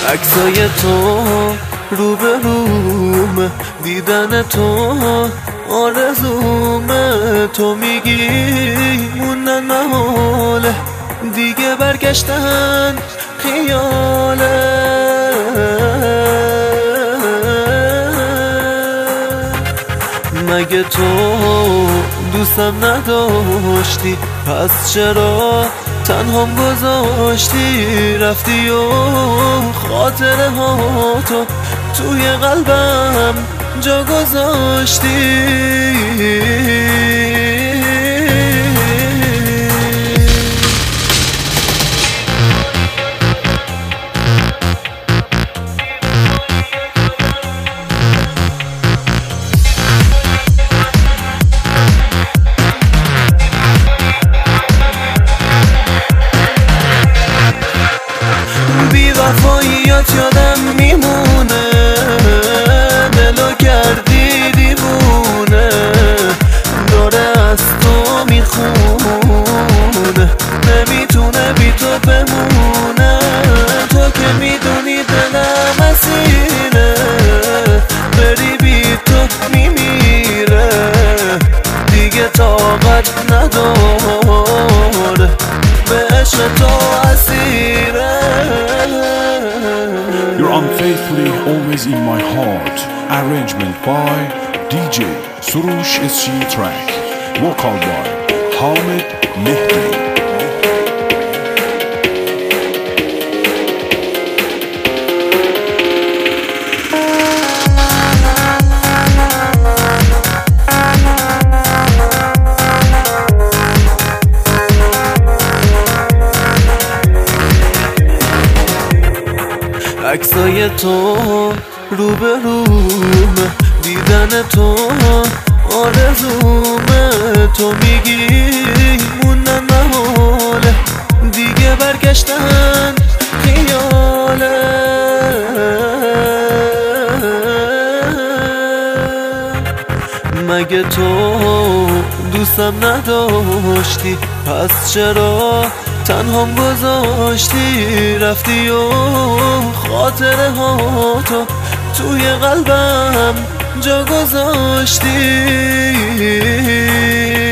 عکسای تو روبرومه، دیدن تو آرزومه. تو میگی موندن محاله، دیگه برگشتن خیاله. مگه تو دوستم نداشتی؟ پس چرا تنهام گذاشتی؟ رفتی و خاطره ها تو توی قلبم جا گذاشتی. وفاییات یادم میمونه، دلو کردی دیوونه. داره از تو میخونه، نمیتونه بی تو بمونه. تو که میدونی دلم اسیره، بری بی تو میمیره. دیگه طاقت نداره، به عشق تو اسیره. You're unfaithfully always in my heart. Arrangement by DJ Surush SG Track. Vocal by Hamid Mehdi. عکسای تو روبرومه، دیدن تو آرزومه. تو میگی موندن محاله، دیگه برگشتن خیاله. مگه تو دوستم نداشتی؟ پس چرا تنهام گذاشتی؟ رفتی و خاطره ها تو توی قلبم جا گذاشتی.